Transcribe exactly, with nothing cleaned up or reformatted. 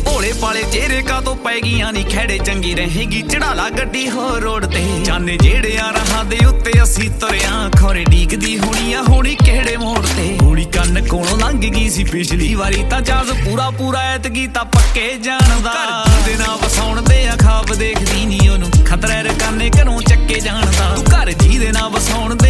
ਭੋਲੇ ਪਾਲੇ ਚਿਹਰੇ ਕਾਤੋਂ ਪੈ ਗਈਆਂ ਨੀ ਖੈੜੇ ਚੰਗੀ ਰਹੇਗੀ ਚੜਾ ਲਾ ਗੱਡੀ ਹੋ ਰੋਡ ਤੇ ਜਾਨੇ ਜਿਹੜਿਆਂ ਰਾਹਾਂ ਦੇ ਉੱਤੇ ਅਸੀਂ ਤੁਰਿਆ ਖੋਰੇ ਡੀਕਦੀ ਹੋਣੀ ਆ ਹੋਣੀ ਕਿਹੜੇ ਮੋੜ ਤੇ ਗੋਲੀ ਕੰਨ ਕੋਲੋਂ ਲੰਘ ਗਈ ਸੀ ਪਿਛਲੀ ਵਾਰੀ ਤਾਂ ਜਾਜ਼ ਪੂਰਾ ਪੂਰਾ ਐਤਕੀ ਤਾਂ ਪੱਕੇ ਜਾਣਦਾ ਜਿਹਦੇ ਨਾਲ ਵਸਾਉਣ ਦੇ ਆ ਖਾਬ ਦੇਖਦੀ ਨੀ ਉਹਨੂੰ ਖਤਰੇ ਰਕਾਨੇ ਘਰੋਂ ਚੱਕੇ ਜਾਣਦਾ ਤੂੰ ਘਰ ਜਿਹਦੇ ਨਾਲ ਵਸਾਉਣ ਦੇ